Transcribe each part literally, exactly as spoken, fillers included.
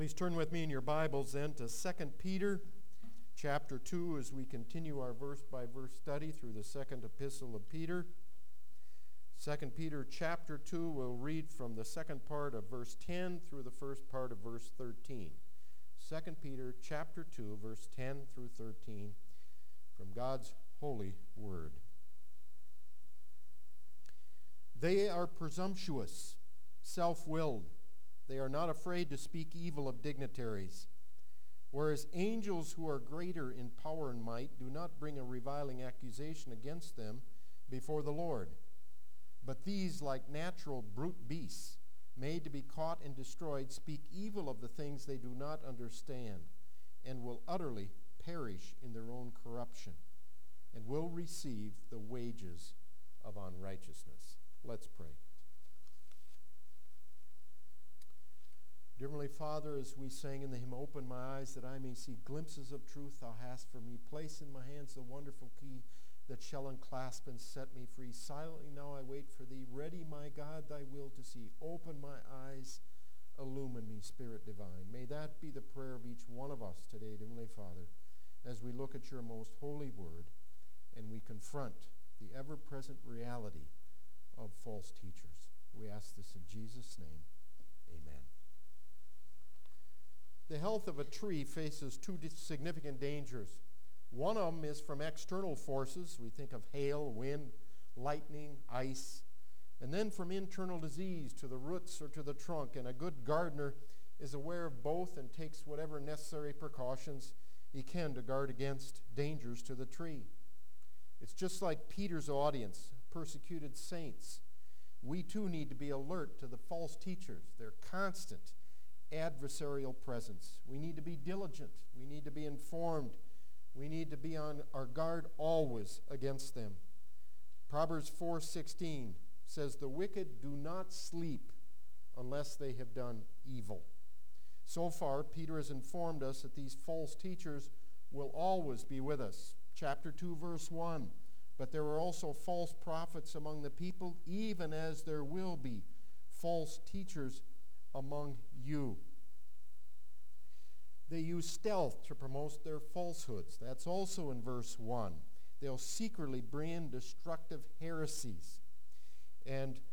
Please turn with me in your Bibles then to Second Peter chapter two as we continue our verse-by-verse study through the second epistle of Peter. Second Peter chapter two, we'll read from the second part of verse ten through the first part of verse thirteen. Second Peter chapter two, verse ten through thirteen, from God's holy word. They are presumptuous, self-willed. They are not afraid to speak evil of dignitaries. Whereas angels who are greater in power and might do not bring a reviling accusation against them before the Lord. But these, like natural brute beasts, made to be caught and destroyed, speak evil of the things they do not understand, and will utterly perish in their own corruption, and will receive the wages of unrighteousness. Let's pray. Dear Heavenly Father, as we sang in the hymn, "Open my eyes that I may see glimpses of truth thou hast for me. Place in my hands the wonderful key that shall unclasp and set me free. Silently now I wait for thee. Ready, my God, thy will to see. Open my eyes, illumine me, Spirit divine." May that be the prayer of each one of us today, dear Heavenly Father, as we look at your most holy word and we confront the ever-present reality of false teachers. We ask this in Jesus' name. Amen. The health of a tree faces two significant dangers. One of them is from external forces. We think of hail, wind, lightning, ice. And then from internal disease to the roots or to the trunk. And a good gardener is aware of both and takes whatever necessary precautions he can to guard against dangers to the tree. It's just like Peter's audience, persecuted saints. We too need to be alert to the false teachers. They're constant adversarial presence. We need to be diligent. We need to be informed. We need to be on our guard always against them. Proverbs four sixteen says, "The wicked do not sleep unless they have done evil." So far, Peter has informed us that these false teachers will always be with us. Chapter two, verse one, "But there are also false prophets among the people, even as there will be false teachers among you." They use stealth to promote their falsehoods. That's also in verse one. They'll secretly bring in destructive heresies. And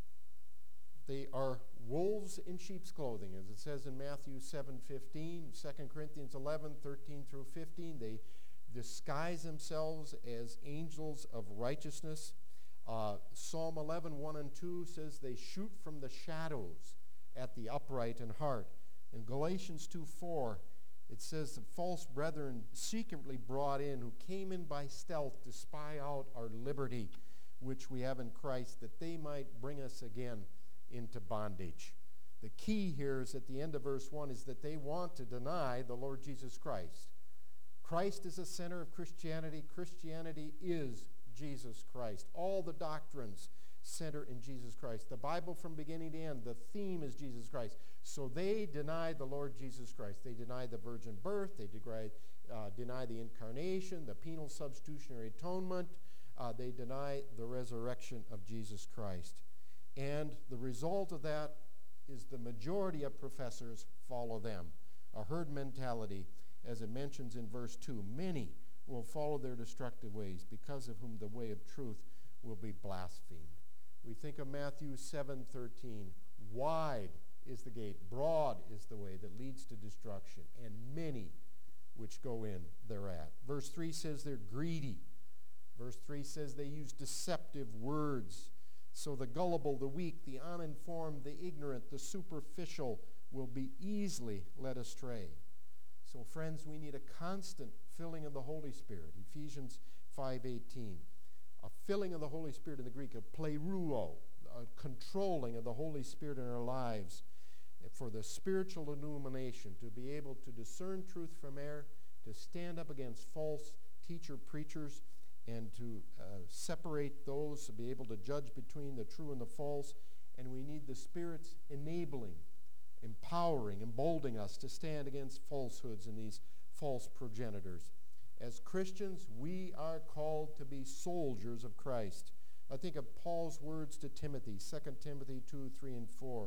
they are wolves in sheep's clothing, as it says in Matthew seven fifteen, Second Corinthians eleven thirteen through fifteen. They disguise themselves as angels of righteousness. Uh, Psalm eleven one and two says they shoot from the shadows at the upright in heart. In Galatians two four, it says the false brethren secretly brought in, who came in by stealth to spy out our liberty, which we have in Christ, that they might bring us again into bondage. The key here is at the end of verse one is that they want to deny the Lord Jesus Christ. Christ is the center of Christianity. Christianity is Jesus Christ. All the doctrines center in Jesus Christ. The Bible from beginning to end, the theme is Jesus Christ. So they deny the Lord Jesus Christ. They deny the virgin birth. They deny, uh, deny the incarnation, the penal substitutionary atonement. Uh, they deny the resurrection of Jesus Christ. And the result of that is the majority of professors follow them. A herd mentality, as it mentions in verse two. Many will follow their destructive ways, because of whom the way of truth will be blasphemed. We think of Matthew seven thirteen. "Wide is the gate, broad is the way that leads to destruction, and many which go in thereat." Verse three says they're greedy. Verse three says they use deceptive words. So the gullible, the weak, the uninformed, the ignorant, the superficial will be easily led astray. So friends, we need a constant filling of the Holy Spirit. Ephesians five eighteen. A filling of the Holy Spirit in the Greek, a pleroo, a controlling of the Holy Spirit in our lives for the spiritual illumination, to be able to discern truth from error, to stand up against false teacher preachers, and to uh, separate those, to be able to judge between the true and the false. And we need the Spirit's enabling, empowering, emboldening us to stand against falsehoods and these false progenitors. As Christians, we are called to be soldiers of Christ. I think of Paul's words to Timothy, Second Timothy two, three, and four.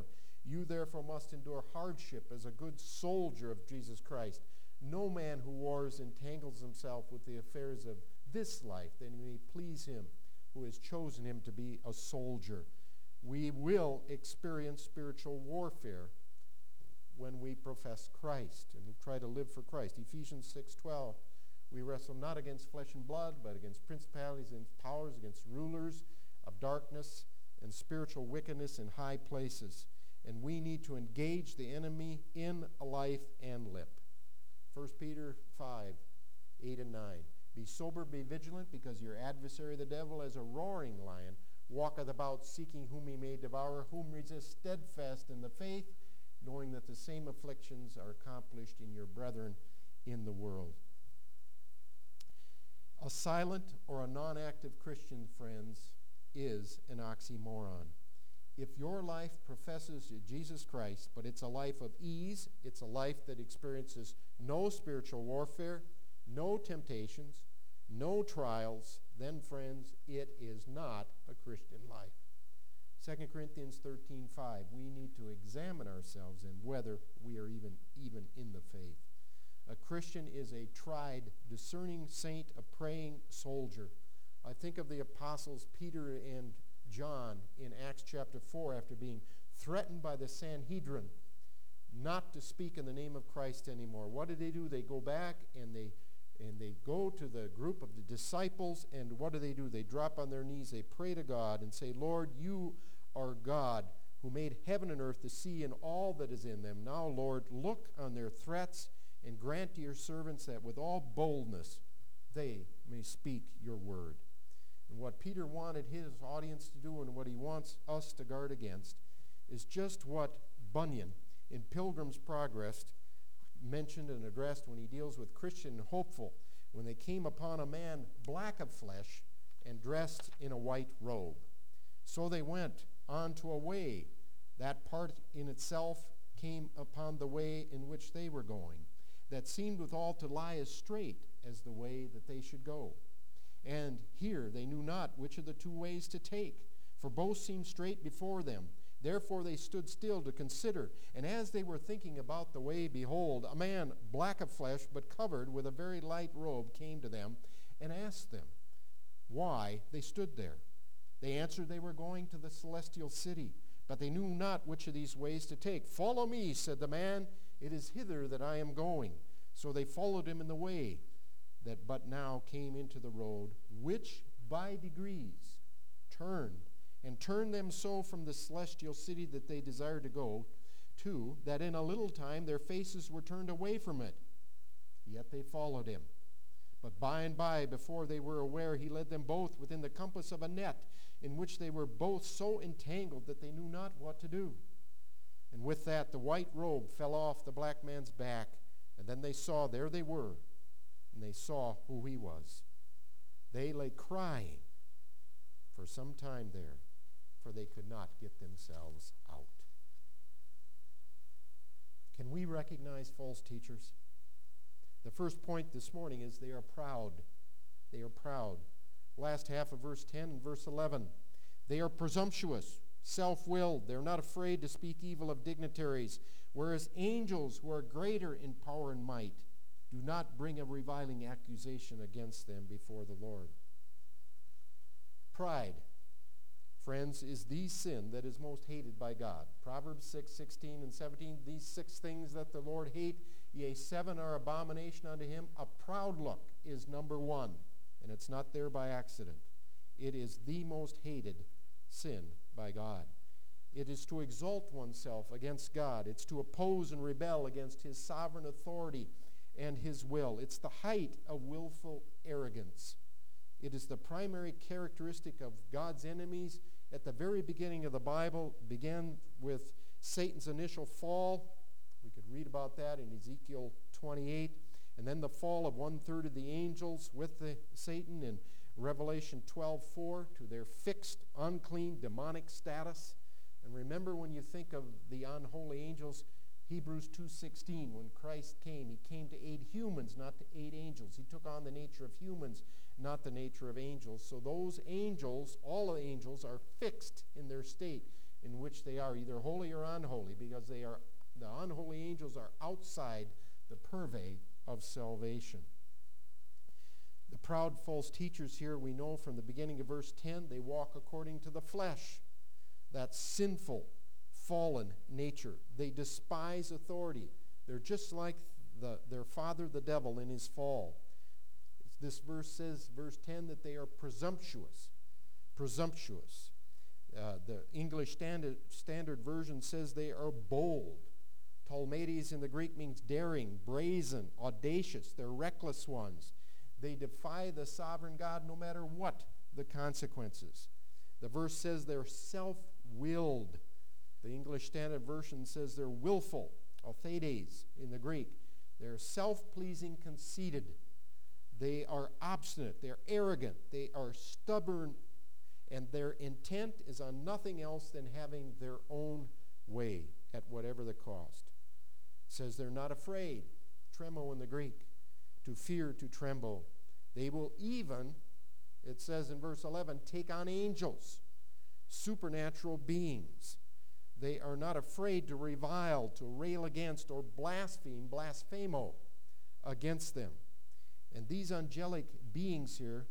You therefore must endure hardship as a good soldier of Jesus Christ. No man who wars entangles himself with the affairs of this life, that he may please him who has chosen him to be a soldier. We will experience spiritual warfare when we profess Christ and try to live for Christ. Ephesians six twelve, we wrestle not against flesh and blood, but against principalities and powers, against rulers of darkness and spiritual wickedness in high places. And we need to engage the enemy in life and lip. First Peter five, eight and nine. Be sober, be vigilant, because your adversary the devil, as a roaring lion, walketh about seeking whom he may devour, whom resist steadfast in the faith, knowing that the same afflictions are accomplished in your brethren in the world. A silent or a non-active Christian, friends, is an oxymoron. If your life professes Jesus Christ, but it's a life of ease, it's a life that experiences no spiritual warfare, no temptations, no trials, then, friends, it is not a Christian life. Second Corinthians thirteen five, we need to examine ourselves and whether we are even, even in the faith. A Christian is a tried, discerning saint, a praying soldier. I think of the apostles Peter and John in Acts chapter four, after being threatened by the Sanhedrin not to speak in the name of Christ anymore. What do they do? They go back and they and they go to the group of the disciples, and what do they do? They drop on their knees, they pray to God and say, Lord, you are God who made heaven and earth, the sea, and all that is in them. Now, Lord, look on their threats and grant to your servants that with all boldness they may speak your word. And what Peter wanted his audience to do, and what he wants us to guard against, is just what Bunyan in Pilgrim's Progress mentioned and addressed when he deals with Christian hopeful, when they came upon a man black of flesh and dressed in a white robe. So they went on to a way. That part in itself came upon the way in which they were going, that seemed withal to lie as straight as the way that they should go. And here they knew not which of the two ways to take, for both seemed straight before them. Therefore they stood still to consider. And as they were thinking about the way, behold, a man black of flesh, but covered with a very light robe, came to them and asked them why they stood there. They answered they were going to the celestial city, but they knew not which of these ways to take. Follow me, said the man. It is hither that I am going. So they followed him in the way that but now came into the road, which by degrees turned, and turned them so from the celestial city that they desired to go to, that in a little time their faces were turned away from it. Yet they followed him. But by and by, before they were aware, he led them both within the compass of a net, in which they were both so entangled that they knew not what to do. And with that the white robe fell off the black man's back, and then they saw, there they were, and they saw who he was. They lay crying for some time there, for they could not get themselves out. Can we recognize false teachers? The first point this morning is they are proud. They are proud. Last half of verse ten and verse eleven. They are presumptuous, self-willed. They're not afraid to speak evil of dignitaries, whereas angels who are greater in power and might do not bring a reviling accusation against them before the Lord. Pride, friends, is the sin that is most hated by God. Proverbs six, sixteen and seventeen, these six things that the Lord hate, yea, seven are abomination unto him. A proud look is number one, and it's not there by accident. It is the most hated sin by God. It is to exalt oneself against God. It's to oppose and rebel against his sovereign authority and his will. It's the height of willful arrogance. It is the primary characteristic of God's enemies. At the very beginning of the Bible, began with Satan's initial fall. We could read about that in Ezekiel twenty-eight. And then the fall of one-third of the angels with the Satan in Revelation twelve four to their fixed, unclean, demonic status. And remember, when you think of the unholy angels, Hebrews two sixteen, when Christ came, he came to aid humans, not to aid angels. He took on the nature of humans, not the nature of angels. So those angels, all the angels, are fixed in their state. in which they are, either holy or unholy, because they are the unholy angels are outside the purvey of salvation. The proud false teachers here, we know from the beginning of verse ten, they walk according to the flesh, that sinful, fallen nature. They despise authority. They're just like the, their father, the devil, in his fall. This verse says, verse ten, that they are presumptuous. Presumptuous. Uh, the English Standard, Standard Version says they are bold. Talmedes in the Greek means daring, brazen, audacious. They're reckless ones. They defy the sovereign God no matter what the consequences. The verse says they're self-willed. The English Standard Version says they're willful, authedes in the Greek. They're self-pleasing, conceited. They are obstinate. They're arrogant. They are stubborn. And their intent is on nothing else than having their own way at whatever the cost. It says they're not afraid. Tremo in the Greek. To fear, to tremble. They will even, it says in verse eleven, take on angels, supernatural beings. They are not afraid to revile, to rail against, or blaspheme, blasphemo, against them. And these angelic beings here,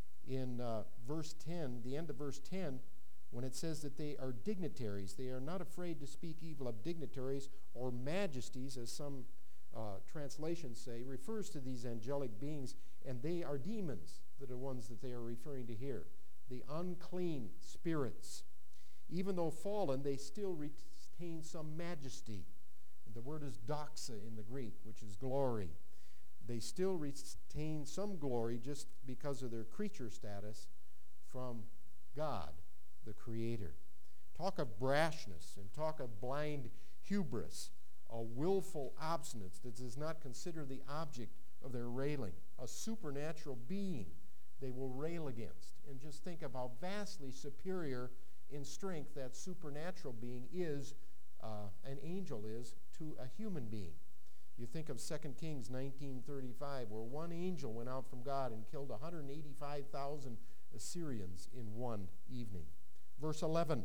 in uh, verse ten, the end of verse ten, when it says that they are dignitaries, they are not afraid to speak evil of dignitaries or majesties, as some uh, translations say, refers to these angelic beings, and they are demons that are ones that they are referring to here. The unclean spirits. Even though fallen, they still retain some majesty. The word is doxa in the Greek, which is glory. They still retain some glory just because of their creature status from God, the Creator. Talk of brashness and talk of blind hubris, a willful obstinance that does not consider the object of their railing, a supernatural being they will rail against. And just think of how vastly superior in strength that supernatural being is, uh, an angel is, to a human being. You think of Second Kings nineteen thirty-five, where one angel went out from God and killed one hundred eighty-five thousand Assyrians in one evening. Verse eleven,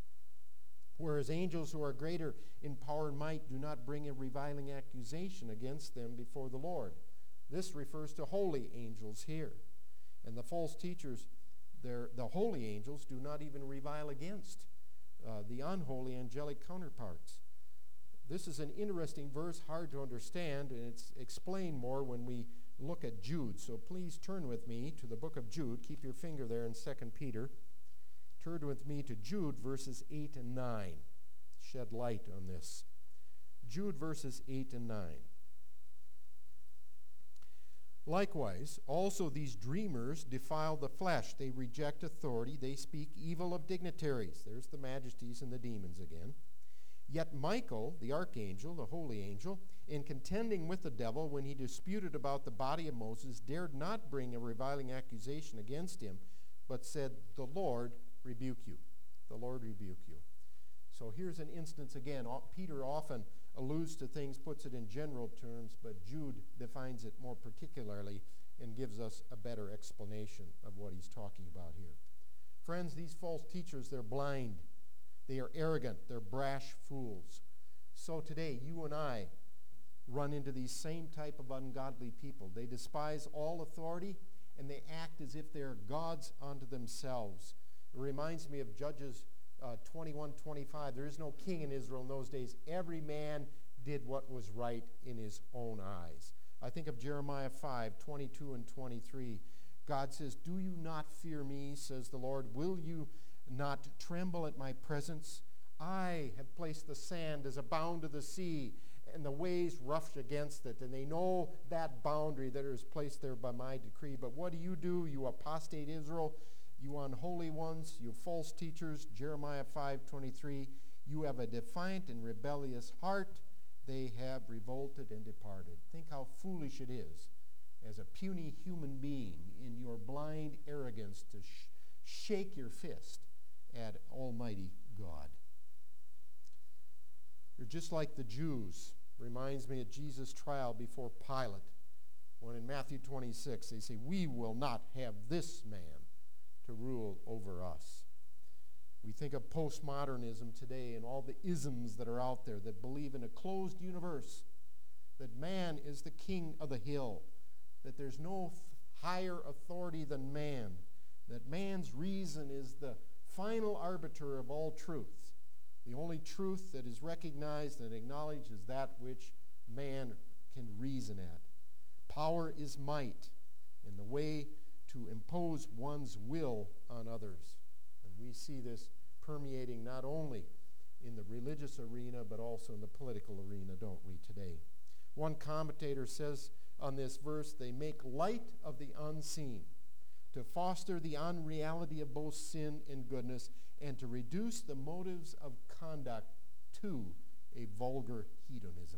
whereas angels who are greater in power and might do not bring a reviling accusation against them before the Lord. This refers to holy angels here. And the false teachers, the holy angels, do not even revile against uh, the unholy angelic counterparts. This is an interesting verse, hard to understand, and it's explained more when we look at Jude. So please turn with me to the book of Jude. Keep your finger there in Second Peter. Turn with me to Jude verses eight and nine. Shed light on this. Jude verses eight and nine. Likewise, also these dreamers defile the flesh. They reject authority. They speak evil of dignitaries. There's the majesties and the demons again. Yet Michael, the archangel, the holy angel, in contending with the devil when he disputed about the body of Moses, dared not bring a reviling accusation against him, but said, "The Lord rebuke you." The Lord rebuke you. So here's an instance again. Peter often alludes to things, puts it in general terms, but Jude defines it more particularly and gives us a better explanation of what he's talking about here. Friends, these false teachers, they're blind. They are arrogant. They're brash fools. So today, you and I run into these same type of ungodly people. They despise all authority, and they act as if they're gods unto themselves. It reminds me of Judges uh, twenty-one twenty-five. There is no king in Israel in those days. Every man did what was right in his own eyes. I think of Jeremiah five twenty-two and twenty-three. God says, "Do you not fear me, says the Lord? Will you not tremble at my presence? I have placed the sand as a bound to the sea, and the waves rush against it, and they know that boundary that is placed there by my decree. But what do you do, you apostate Israel, you unholy ones, you false teachers?" Jeremiah five twenty-three, "You have a defiant and rebellious heart. They have revolted and departed." Think how foolish it is, as a puny human being, in your blind arrogance, to sh- shake your fist at Almighty God. You're just like the Jews. Reminds me of Jesus' trial before Pilate, when in Matthew twenty-six they say, "We will not have this man to rule over us." We think of postmodernism today and all the isms that are out there that believe in a closed universe, that man is the king of the hill, that there's no higher authority than man, that man's reason is the final arbiter of all truth. The only truth that is recognized and acknowledged is that which man can reason at. Power is might, and the way to impose one's will on others. And we see this permeating not only in the religious arena, but also in the political arena, don't we, today? One commentator says on this verse, they make light of the unseen, to foster the unreality of both sin and goodness, and to reduce the motives of conduct to a vulgar hedonism.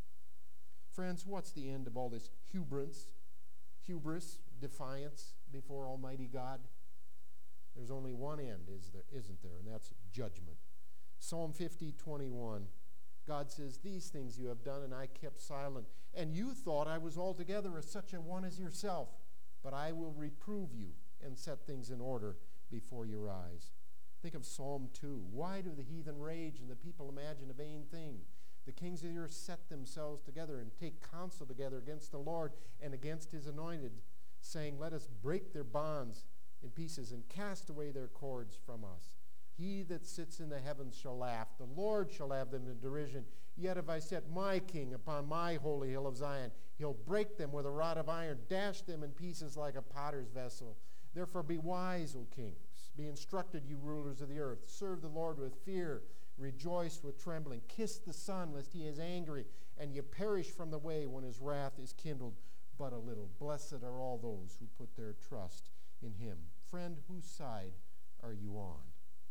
Friends, what's the end of all this hubris, hubris, defiance before Almighty God? There's only one end, is there, isn't there? And that's judgment. Psalm fifty, twenty-one, God says, these things you have done, and I kept silent. And you thought I was altogether as such a one as yourself. But I will reprove you and set things in order before your eyes. Think of Psalm two. Why do the heathen rage and the people imagine a vain thing? The kings of the earth set themselves together and take counsel together against the Lord and against his anointed, saying, let us break their bonds in pieces and cast away their cords from us. He that sits in the heavens shall laugh. The Lord shall have them in derision. Yet have I set my king upon my holy hill of Zion. He'll break them with a rod of iron, dash them in pieces like a potter's vessel. Therefore be wise, O kings. Be instructed, you rulers of the earth. Serve the Lord with fear. Rejoice with trembling. Kiss the Son, lest he is angry, and ye perish from the way when his wrath is kindled but a little. Blessed are all those who put their trust in him. Friend, whose side are you on?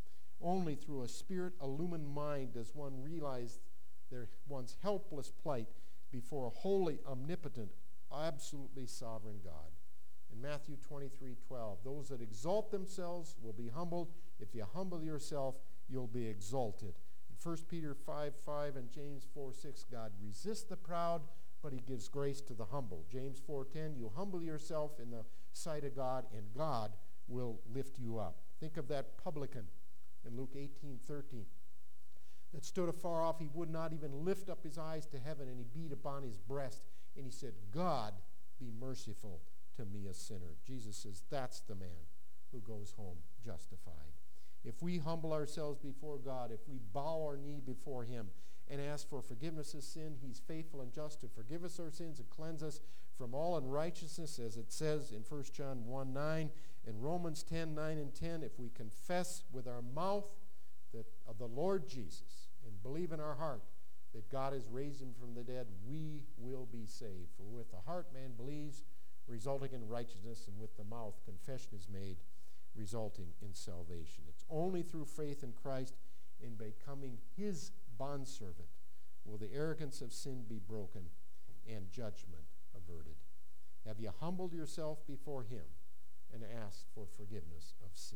Only through a Spirit-illumined mind does one realize their one's helpless plight before a holy, omnipotent, absolutely sovereign God. In Matthew twenty-three twelve, those that exalt themselves will be humbled. If you humble yourself, you'll be exalted. In First Peter five five and James four six, God resists the proud, but he gives grace to the humble. James four ten, you humble yourself in the sight of God, and God will lift you up. Think of that publican in Luke eighteen thirteen that stood afar off. He would not even lift up his eyes to heaven, and he beat upon his breast, and he said, God, be merciful to me, a sinner. Jesus says that's the man who goes home justified. If we humble ourselves before God, if we bow our knee before him and ask for forgiveness of sin, he's faithful and just to forgive us our sins and cleanse us from all unrighteousness, as it says in First John one nine and Romans ten nine and ten. If we confess with our mouth that of the Lord Jesus and believe in our heart that God has raised him from the dead, we will be saved. For with the heart man believes, resulting in righteousness, and with the mouth confession is made, resulting in salvation. It's only through faith in Christ in becoming his bondservant will the arrogance of sin be broken and judgment averted. Have you humbled yourself before him and asked for forgiveness of sin?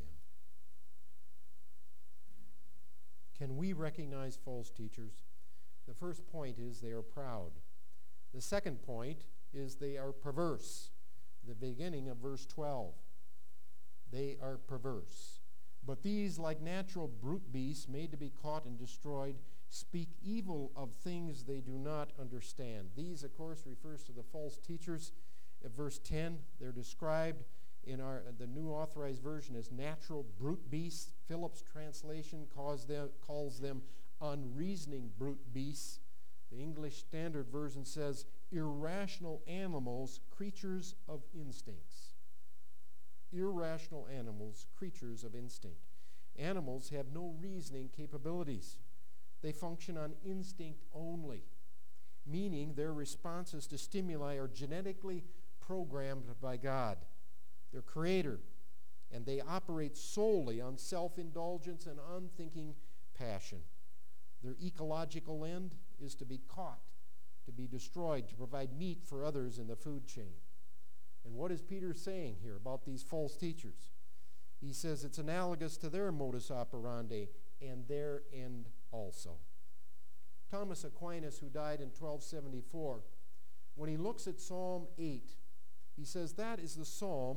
Can we recognize false teachers? The first point is they are proud. The second point is they are perverse. The beginning of verse twelve. They are perverse. But these, like natural brute beasts made to be caught and destroyed, speak evil of things they do not understand. These, of course, refers to the false teachers. At verse ten, they're described in our the New Authorized Version as natural brute beasts. Phillips' translation calls them, calls them unreasoning brute beasts. The English Standard Version says irrational animals, creatures of instincts. Irrational animals, creatures of instinct. Animals have no reasoning capabilities. They function on instinct only, meaning their responses to stimuli are genetically programmed by God, their creator, and they operate solely on self-indulgence and unthinking passion. Their ecological end is to be caught, to be destroyed, to provide meat for others in the food chain. And what is Peter saying here about these false teachers? He says it's analogous to their modus operandi and their end also. Thomas Aquinas, who died in twelve seventy-four, when he looks at Psalm eight, he says that is the psalm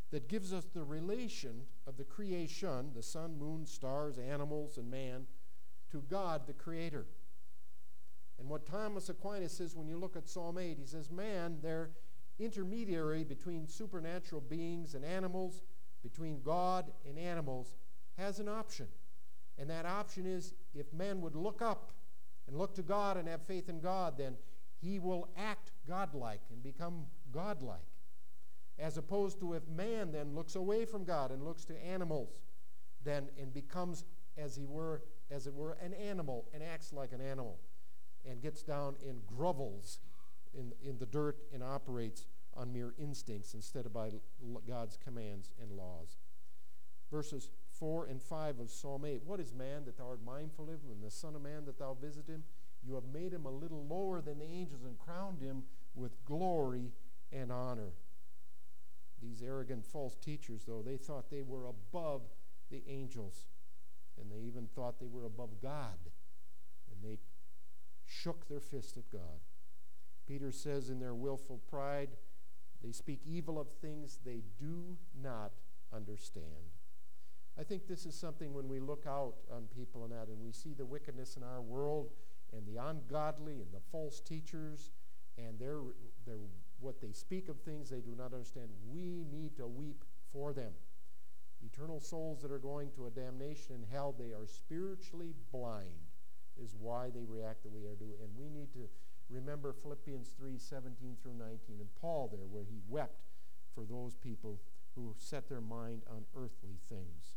that gives us the relation of the creation, the sun, moon, stars, animals, and man, to God, the Creator. And what Thomas Aquinas says when you look at Psalm eight, he says, man, they're intermediary between supernatural beings and animals, between God and animals, has an option. And that option is, if man would look up and look to God and have faith in God, then he will act godlike and become godlike. As opposed to if man then looks away from God and looks to animals, then and becomes as he were, as it were, an animal and acts like an animal and gets down and grovels in, in the dirt and operates on mere instincts instead of by God's commands and laws. Verses four and five of Psalm eight. What is man that thou art mindful of him, and the Son of Man that thou visit him? You have made him a little lower than the angels and crowned him with glory and honor. These arrogant false teachers, though, they thought they were above the angels, and they even thought they were above God, and they shook their fist at God. Peter says in their willful pride, they speak evil of things they do not understand. I think this is something when we look out on people and that, and we see the wickedness in our world, and the ungodly and the false teachers, and their, their, what they speak of things they do not understand, we need to weep for them. Eternal souls that are going to a damnation in hell, they are spiritually blind, is why they react the way they do. And we need to remember Philippians three, seventeen through nineteen, and Paul there, where he wept for those people who set their mind on earthly things.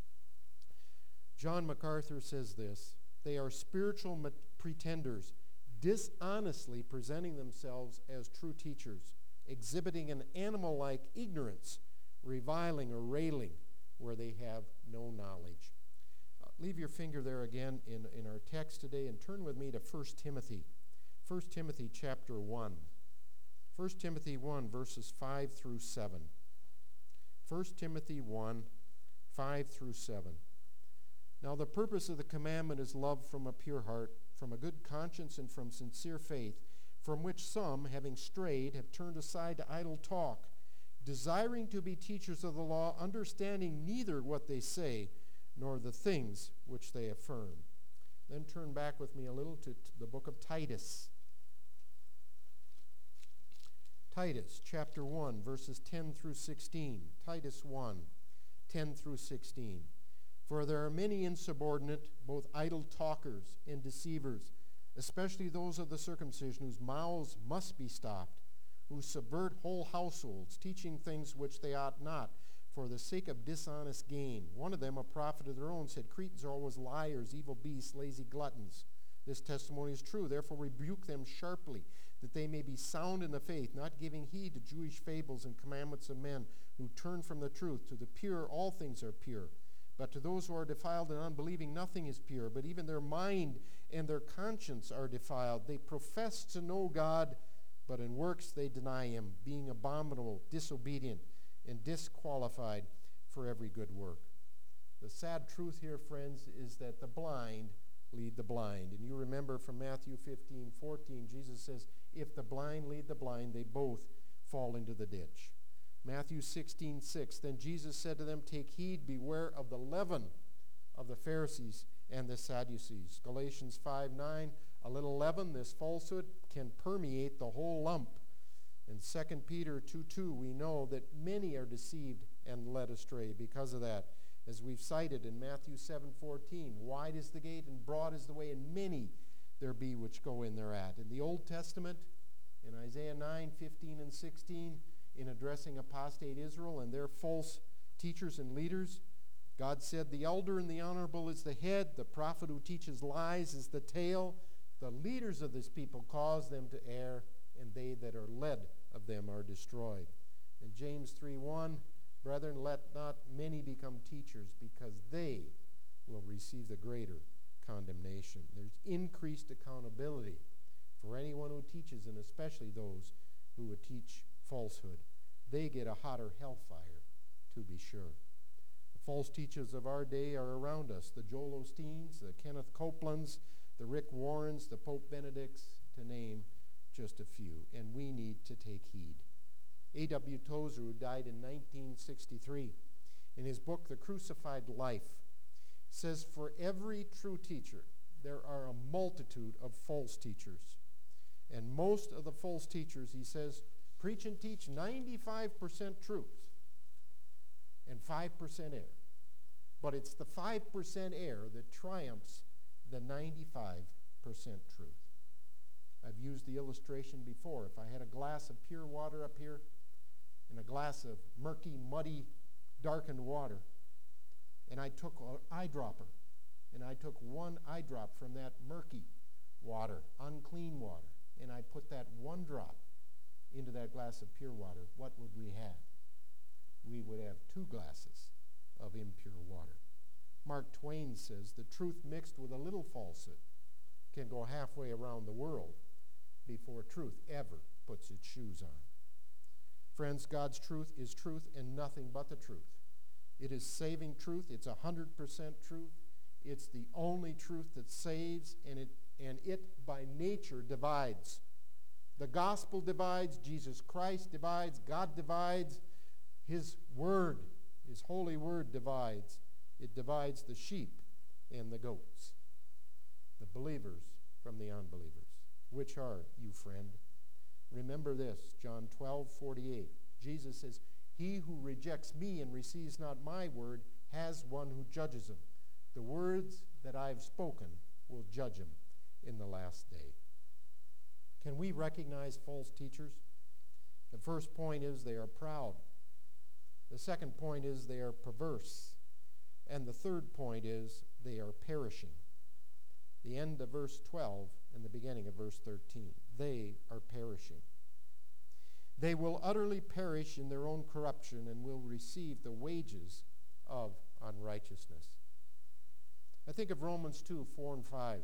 John MacArthur says this, they are spiritual pretenders, dishonestly presenting themselves as true teachers, exhibiting an animal-like ignorance, reviling or railing where they have no knowledge. Uh, leave your finger there again in, in our text today and turn with me to First Timothy. First Timothy chapter one. First Timothy one, verses five through seven. First Timothy one, five through seven. Now the purpose of the commandment is love from a pure heart, from a good conscience, and from sincere faith, from which some, having strayed, have turned aside to idle talk, desiring to be teachers of the law, understanding neither what they say nor the things which they affirm. Then turn back with me a little to, to the book of Titus. Titus chapter one, verses ten through sixteen. Titus one, ten through sixteen. For there are many insubordinate, both idle talkers and deceivers, especially those of the circumcision, whose mouths must be stopped, who subvert whole households, teaching things which they ought not, for the sake of dishonest gain. One of them, a prophet of their own, said, Cretans are always liars, evil beasts, lazy gluttons. This testimony is true. Therefore rebuke them sharply, that they may be sound in the faith, not giving heed to Jewish fables and commandments of men who turn from the truth. To the pure all things are pure. But to those who are defiled and unbelieving, nothing is pure, but even their mind and their conscience are defiled. They profess to know God, but in works they deny him, being abominable, disobedient, and disqualified for every good work. The sad truth here, friends, is that the blind lead the blind. And you remember from Matthew fifteen, fourteen, Jesus says, if the blind lead the blind, they both fall into the ditch. Matthew sixteen, six, then Jesus said to them, take heed, beware of the leaven of the Pharisees and the Sadducees. Galatians five, nine, a little leaven, this falsehood, can permeate the whole lump. In Second Peter two, two, we know that many are deceived and led astray because of that. As we've cited in Matthew seven, fourteen, wide is the gate and broad is the way, and many there be which go in thereat. In the Old Testament, in Isaiah nine, fifteen, and sixteen, in addressing apostate Israel and their false teachers and leaders, God said, the elder and the honorable is the head, the prophet who teaches lies is the tail. The leaders of this people cause them to err, and they that are led of them are destroyed. In James three, one, brethren, let not many become teachers, because they will receive the greater condemnation. There's increased accountability for anyone who teaches, and especially those who would teach falsehood. They get a hotter hellfire, to be sure. The false teachers of our day are around us, the Joel Osteens, the Kenneth Copelands, the Rick Warrens, the Pope Benedicts, to name just a few, and we need to take heed. A W Tozer, who died in nineteen sixty-three, in his book, The Crucified Life, says, for every true teacher, there are a multitude of false teachers. And most of the false teachers, he says, preach and teach ninety-five percent truth and five percent error. But it's the five percent error that triumphs the ninety-five percent truth. I've used the illustration before. If I had a glass of pure water up here and a glass of murky, muddy, darkened water, and I took an eyedropper, and I took one eye drop from that murky water, unclean water, and I put that one drop into that glass of pure water, what would we have? We would have two glasses of impure water. Mark Twain says, the truth mixed with a little falsehood can go halfway around the world before truth ever puts its shoes on. Friends, God's truth is truth and nothing but the truth. It is saving truth. It's one hundred percent truth. It's the only truth that saves, and it, and it by nature divides. The gospel divides, Jesus Christ divides, God divides, His word, His holy word divides. It divides the sheep and the goats, the believers from the unbelievers. Which are you, friend? Remember this, John twelve forty-eight. Jesus says, he who rejects me and receives not my word has one who judges him. The words that I have spoken will judge him in the last day. Can we recognize false teachers? The first point is they are proud. The second point is they are perverse. And the third point is they are perishing. The end of verse twelve and the beginning of verse thirteen. They are perishing. They will utterly perish in their own corruption and will receive the wages of unrighteousness. I think of Romans two, four and five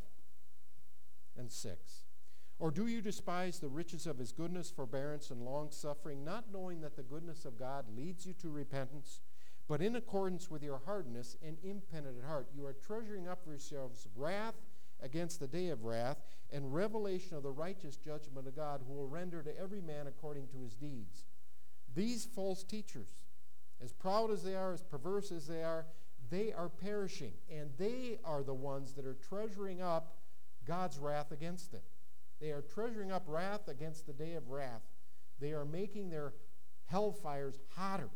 and six. Or do you despise the riches of his goodness, forbearance, and long-suffering, not knowing that the goodness of God leads you to repentance? But in accordance with your hardness and impenitent heart, you are treasuring up for yourselves wrath against the day of wrath and revelation of the righteous judgment of God, who will render to every man according to his deeds. These false teachers, as proud as they are, as perverse as they are, they are perishing, and they are the ones that are treasuring up God's wrath against them. They are treasuring up wrath against the day of wrath. They are making their hellfires hotter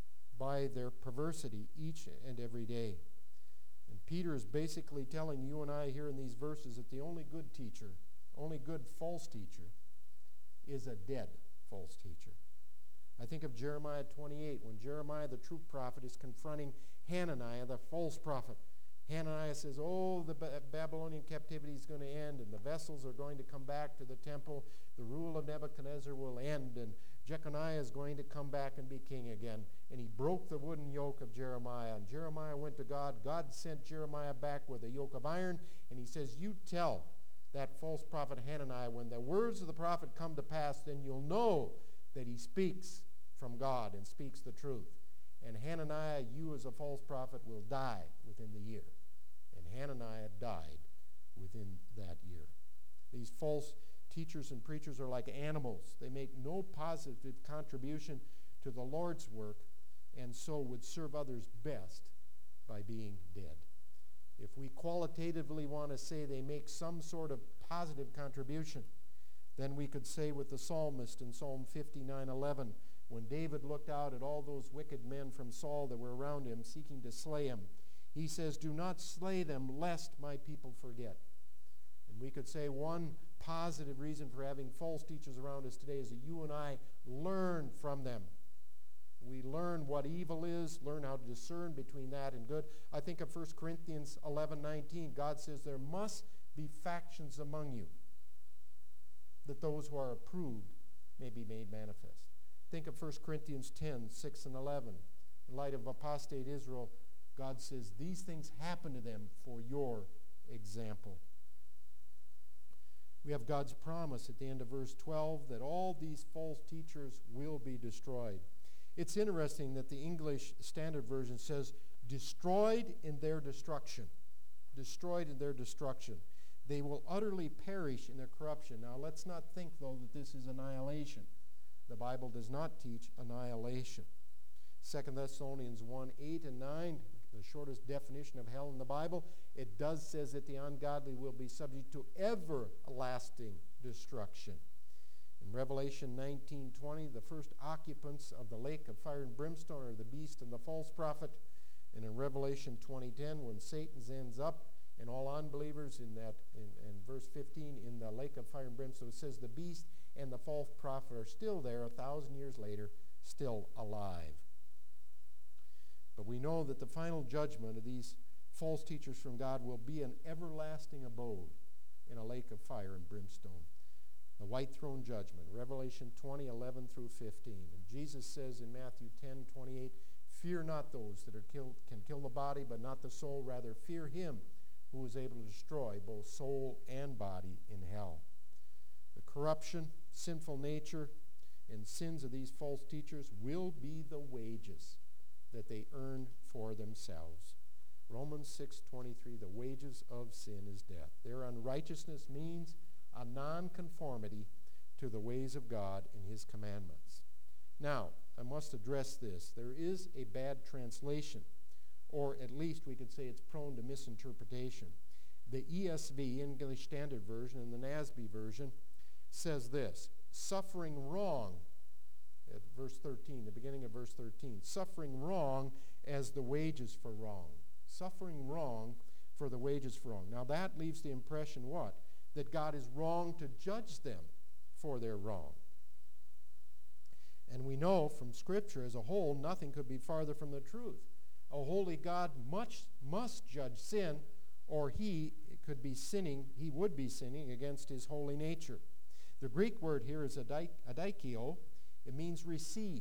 by their perversity each and every day. And Peter is basically telling you and I here in these verses that the only good teacher, only good false teacher, is a dead false teacher. I think of Jeremiah twenty-eight, when Jeremiah, the true prophet, is confronting Hananiah, the false prophet. Hananiah says, oh, the ba- Babylonian captivity is going to end, and the vessels are going to come back to the temple. The rule of Nebuchadnezzar will end, and Jeconiah is going to come back and be king again. And he broke the wooden yoke of Jeremiah. And Jeremiah went to God. God sent Jeremiah back with a yoke of iron, and he says, you tell that false prophet Hananiah, when the words of the prophet come to pass, then you'll know that he speaks from God and speaks the truth. And Hananiah, you as a false prophet, will die within the year. And Hananiah died within that year. These false teachers and preachers are like animals. They make no positive contribution to the Lord's work, and so would serve others best by being dead. If we qualitatively want to say they make some sort of positive contribution, then we could say with the psalmist in Psalm fifty-nine eleven, when David looked out at all those wicked men from Saul that were around him seeking to slay him, he says, do not slay them lest my people forget. And we could say one positive reason for having false teachers around us today is that you and I learn from them. We learn what evil is, learn how to discern between that and good. I think of First Corinthians eleven nineteen. God says there must be factions among you, that those who are approved may be made manifest. Think of First Corinthians ten, six and eleven. In light of apostate Israel, God says these things happen to them for your example. We have God's promise at the end of verse twelve that all these false teachers will be destroyed. It's interesting that the English Standard Version says, destroyed in their destruction. Destroyed in their destruction. They will utterly perish in their corruption. Now, let's not think, though, that this is annihilation. The Bible does not teach annihilation. Second Thessalonians one, eight and nine, the shortest definition of hell in the Bible, it does says that the ungodly will be subject to everlasting destruction. In Revelation nineteen twenty, the first occupants of the lake of fire and brimstone are the beast and the false prophet. And in Revelation twenty ten, when Satan ends up and all unbelievers in that in, in verse fifteen in the lake of fire and brimstone, it says the beast and the false prophet are still there a thousand years later, still alive. But we know that the final judgment of these false teachers from God will be an everlasting abode in a lake of fire and brimstone. The white throne judgment, Revelation twenty, eleven through fifteen. And Jesus says in Matthew ten, twenty-eight, fear not those that are killed, can kill the body, but not the soul. Rather, fear him who is able to destroy both soul and body in hell. The corruption, sinful nature, and sins of these false teachers will be the wages that they earn for themselves. Romans six twenty-three, the wages of sin is death. Their unrighteousness means a nonconformity to the ways of God and his commandments. Now, I must address this. There is a bad translation, or at least we could say it's prone to misinterpretation. The E S V, English Standard Version, and the N A S B version says this: suffering wrong, at verse thirteen, the beginning of verse thirteen, suffering wrong as the wages for wrong. Suffering wrong for the wages for wrong. Now that leaves the impression what? That God is wrong to judge them for their wrong. And we know from Scripture as a whole, nothing could be farther from the truth. A holy God much must judge sin, or he could be sinning, he would be sinning against his holy nature. The Greek word here is adikio. It means receive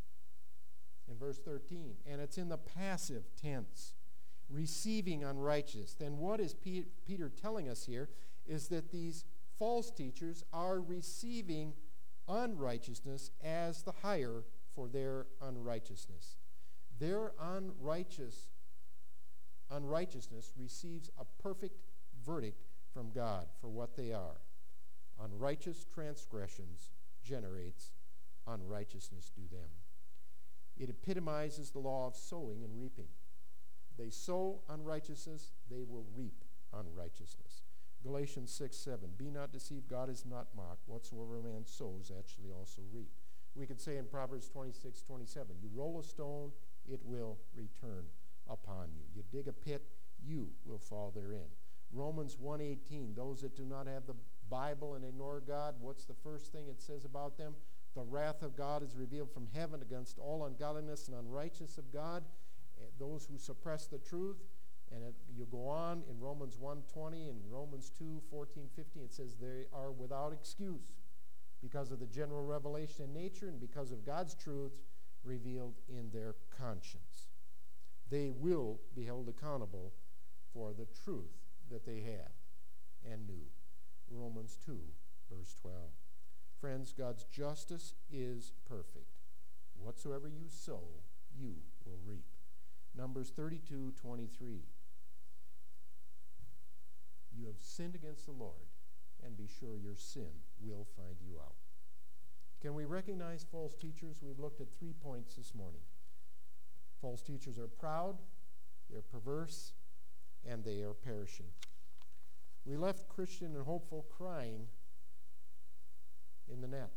in verse thirteen, and it's in the passive tense, receiving unrighteous. Then what is P- Peter telling us here is that these false teachers are receiving unrighteousness as the hire for their unrighteousness. Their unrighteous unrighteousness receives a perfect verdict from God for what they are. Unrighteous transgressions generates unrighteousness due them. It epitomizes the law of sowing and reaping. They sow unrighteousness, they will reap unrighteousness. Galatians six seven, be not deceived, God is not mocked. Whatsoever a man sows, actually also reap. We could say in Proverbs twenty-six twenty-seven, you roll a stone, it will return upon you. You dig a pit, you will fall therein. Romans one eighteen, those that do not have the Bible and ignore God, what's the first thing it says about them? The wrath of God is revealed from heaven against all ungodliness and unrighteousness of God, those who suppress the truth. And it, you go on in Romans one twenty and Romans two fourteen fifteen, it says they are without excuse because of the general revelation in nature and because of God's truth revealed in their conscience. They will be held accountable for the truth that they have and knew. Romans two, verse twelve. Friends, God's justice is perfect. Whatsoever you sow, you will reap. Numbers thirty-two twenty-three. You have sinned against the Lord, and be sure your sin will find you out. Can we recognize false teachers? We've looked at three points this morning. False teachers are proud, they're perverse, and they are perishing. We left Christian and hopeful crying in the net.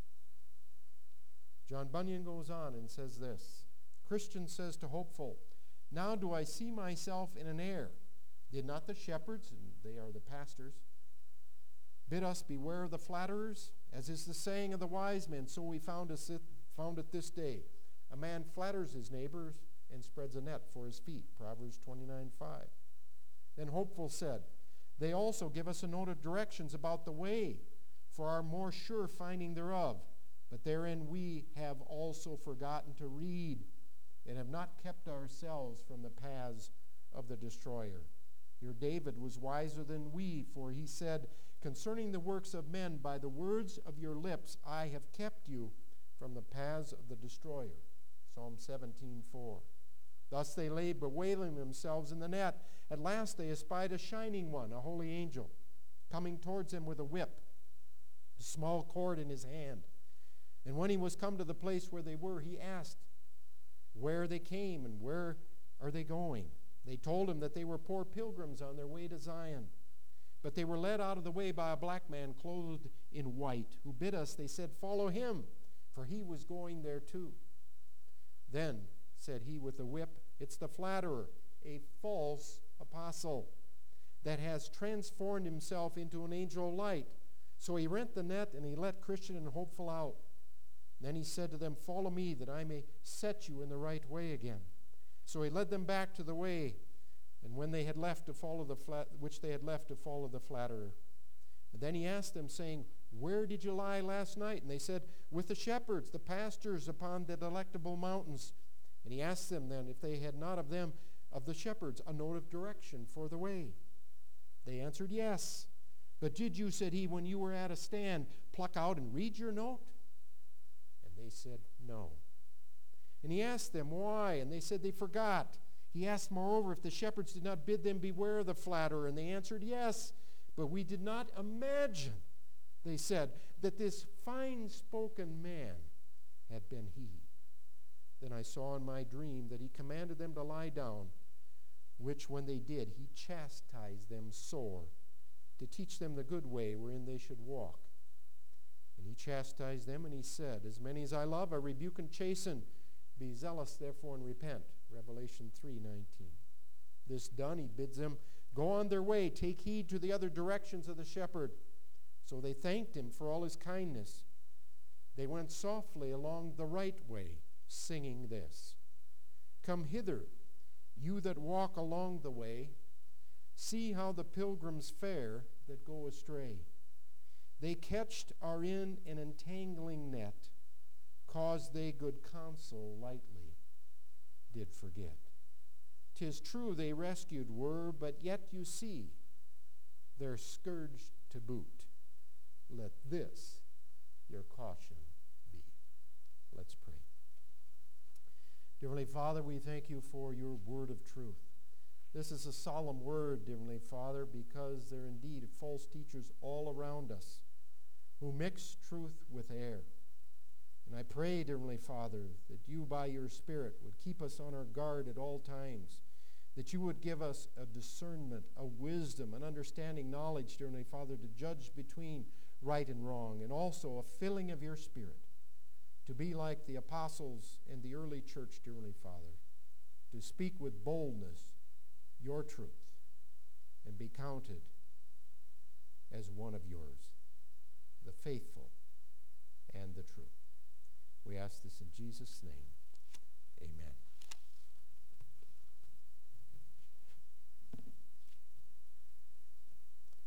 John Bunyan goes on and says this. Christian says to hopeful, now do I see myself in an error? Did not the shepherds, and they are the pastors, bid us beware of the flatterers? As is the saying of the wise men, so we found, us it, found it this day. A man flatters his neighbors and spreads a net for his feet. Proverbs twenty-nine five. Then hopeful said, they also give us a note of directions about the way, for our more sure finding thereof. But therein we have also forgotten to read, and have not kept ourselves from the paths of the destroyer. Here David was wiser than we, for he said, concerning the works of men, by the words of your lips I have kept you from the paths of the destroyer. Psalm seventeen four. Thus they lay bewailing themselves in the net. At last they espied a shining one, a holy angel, coming towards them with a whip, a small cord in his hand. And when he was come to the place where they were, he asked where they came and where are they going. They told him that they were poor pilgrims on their way to Zion. But they were led out of the way by a black man clothed in white, who bid us, they said, follow him, for he was going there too. Then said he with a whip, it's the flatterer, a false apostle, that has transformed himself into an angel of light. So he rent the net, and he let Christian and Hopeful out. Then he said to them, follow me, that I may set you in the right way again. So he led them back to the way, and when they had left to follow the flat, which they had left to follow the flatterer. And then he asked them, saying, where did you lie last night? And they said, with the shepherds, the pastors upon the delectable mountains. And he asked them then if they had not of them, of the shepherds, a note of direction for the way. They answered, yes. But did you, said he, when you were at a stand, pluck out and read your note? And they said, no. And he asked them, why? And they said they forgot. He asked, moreover, if the shepherds did not bid them beware of the flatterer. And they answered, yes. But we did not imagine, they said, that this fine-spoken man had been he. Then I saw in my dream that he commanded them to lie down, which when they did, he chastised them sore, to teach them the good way wherein they should walk. And he chastised them, and he said, as many as I love, I rebuke and chasten. Be zealous, therefore, and repent. Revelation three nineteen. This done, he bids them go on their way, take heed to the other directions of the shepherd. So they thanked him for all his kindness. They went softly along the right way, singing this. Come hither, you that walk along the way. See how the pilgrims fare that go astray. They catched are in an entangling net, cause they good counsel lightly did forget. 'Tis true they rescued were, but yet you see, they're scourged to boot. Let this your caution be. Let's pray. Dear Heavenly Father, we thank you for your word of truth. This is a solemn word, dear Heavenly Father, because there are indeed false teachers all around us who mix truth with error. And I pray, dear Heavenly Father, that you by your Spirit would keep us on our guard at all times, that you would give us a discernment, a wisdom, an understanding, knowledge, dear Heavenly Father, to judge between right and wrong, and also a filling of your Spirit to be like the apostles and the early church, dear Heavenly Father, to speak with boldness your truth and be counted as one of yours, the faithful and the true. We ask this in Jesus' name. Amen.